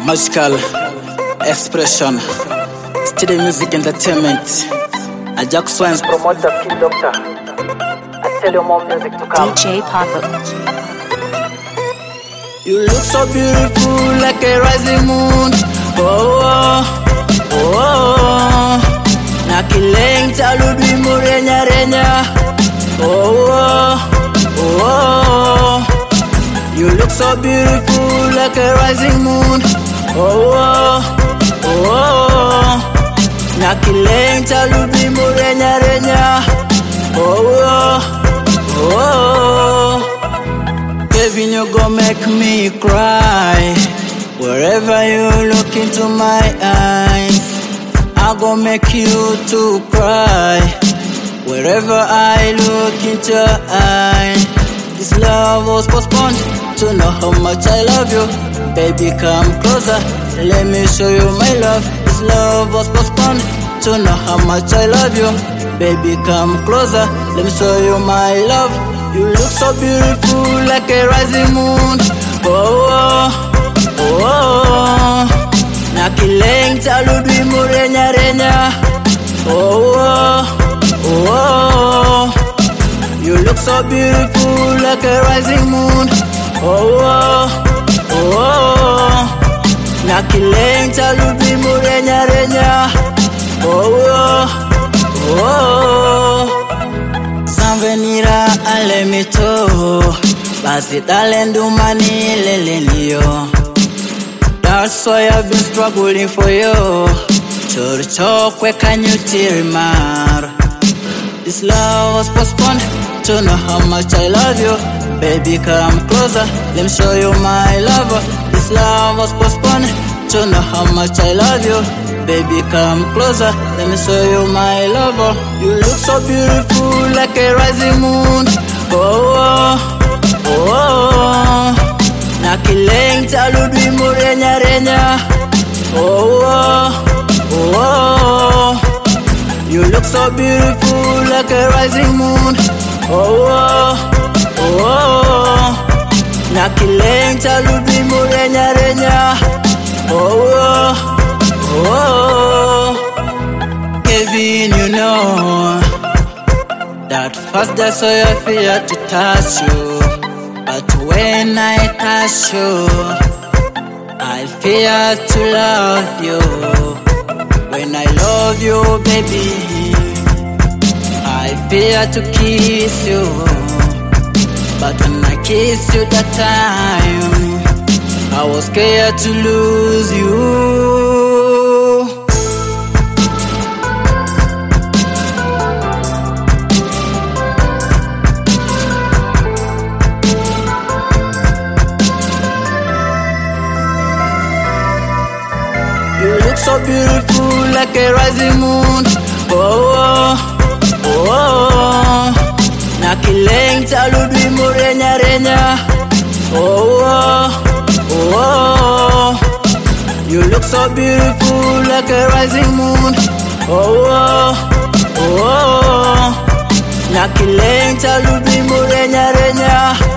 Magical expression, studio music entertainment. Jack Swans promoter, King Doctor. I tell you more music to come. DJ Papa. You look so beautiful like a rising moon. Nakileng taludi murenya renya. You look so beautiful like a rising moon. Nakileng taludi murenya renya. Kevin, you gon' make me cry. Wherever you look into my eyes, I gon' make you to cry. Wherever I look into your eyes, this love was postponed to know how much I love you. Baby, come closer, let me show you my love. This love was postponed to know how much I love you. Baby, come closer, let me show you my love. You look so beautiful like a rising moon. Nakileng taludi murenya renya. You look so beautiful like a rising moon. Nakileng taludi murenya renya. Sanvenira alemito, basi talendu mani lelelio. That's why I've been struggling for you. Churchokwe kanyutirimar. This love was postponed to know how much I love you. Baby, come closer, let me show you my love. This love was postponed to know how much I love you. Baby, come closer, let me show you my love. You look so beautiful like a rising moon. Nakileng taludi murenya renya. You look so beautiful like a rising moon. Nakileng taludi murenya renya. Kevin, you know that first I saw your fear to touch you, but when I touch you, I fear to love you. When I love you, baby, I fear to kiss you, but when I kiss you that time, I was scared to lose you. You look so beautiful like a rising moon. Nakileng taludi murenya renya. You look so beautiful like a rising moon. Nakileng taludi murenya renya.